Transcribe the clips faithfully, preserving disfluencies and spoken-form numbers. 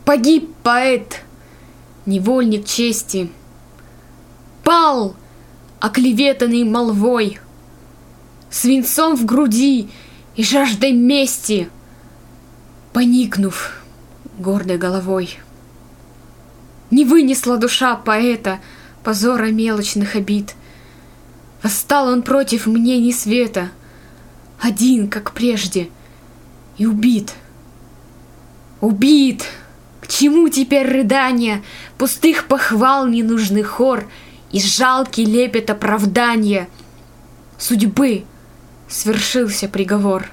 Погиб поэт, невольник чести, пал, оклеветанный молвой, свинцом в груди и жаждой мести, поникнув гордой головой. Не вынесла душа поэта позора мелочных обид. Восстал он против мнений света, один, как прежде, и убит. Убит! К чему теперь рыдания, пустых похвал ненужный хор и жалкий лепет оправдания? Судьбы свершился приговор.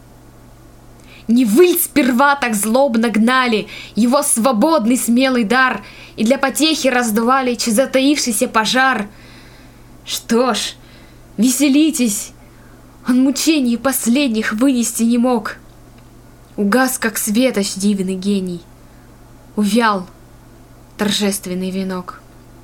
Не выль сперва так злобно гнали его свободный смелый дар и для потехи раздували чуть затаившийся пожар. Что ж, веселитесь, он мучений последних вынести не мог. Угас, как светоч, дивный гений, увял торжественный венок.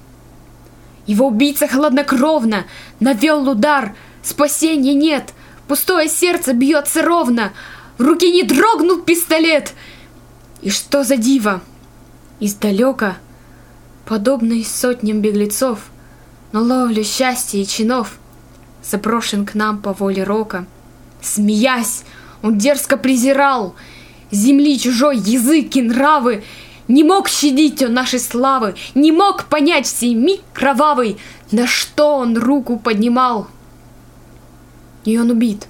Его убийца хладнокровно навел удар, спасения нет, пустое сердце бьется ровно, в руке не дрогнул пистолет. И что за диво? Издалека, подобный сотням беглецов, на ловлю счастья и чинов, заброшен к нам по воле рока. Смеясь, он дерзко презирал земли чужой язык и нравы. Не мог щадить он нашей славы, не мог понять сей миг кровавый, на что он руку поднимал. И он убит,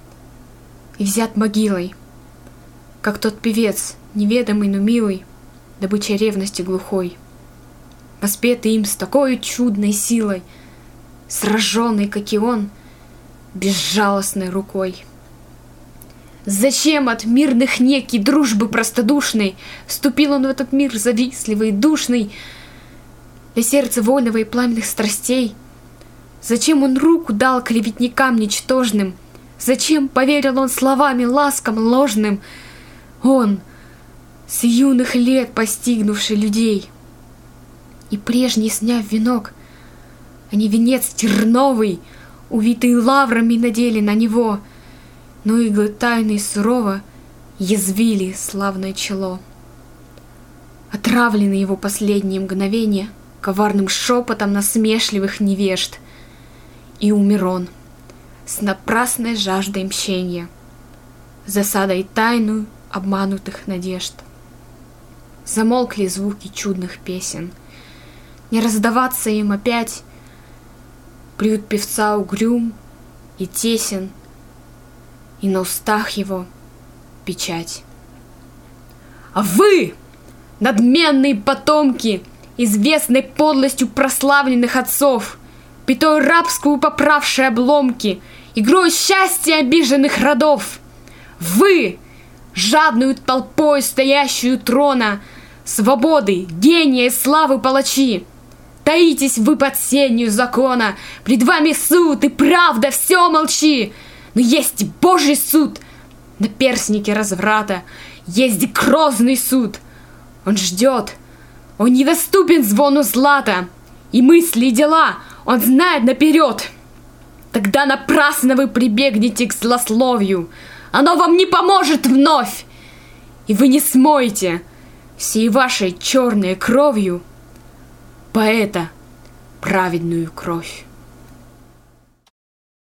и взят могилой, как тот певец, неведомый, но милый, добычей ревности глухой, воспетый им с такой чудной силой, сраженный, как и он, безжалостной рукой. Зачем от мирных нек и дружбы простодушной вступил он в этот мир завистливый и душный, для сердца вольного и пламенных страстей? Зачем он руку дал клеветникам ничтожным? Зачем поверил он словами ласкам ложным? Он, с юных лет постигнувший людей, и прежний сняв венок, они венец терновый, увитый лаврами, надели на него, но иглы тайны сурово язвили славное чело. Отравлены его последние мгновения коварным шепотом насмешливых невежд, и умер он с напрасной жаждой мщения, засадой тайную обманутых надежд. Замолкли звуки чудных песен, не раздаваться им опять. Приют певца угрюм и тесен, и на устах его печать. А вы, надменные потомки, известной подлостью прославленных отцов, пятой рабскую поправшие обломки, игрой счастья обиженных родов, вы, жадную толпой стоящую у трона, свободы, гения и славы палачи, таитесь вы под сенью закона, пред вами суд и правда, все молчи. Но есть Божий суд на перстнике разврата, есть грозный суд. Он ждет, он недоступен звону злата, и мысли и дела он знает наперед. Тогда напрасно вы прибегнете к злословию, оно вам не поможет вновь, и вы не смоете всей вашей черной кровью поэта праведную кровь.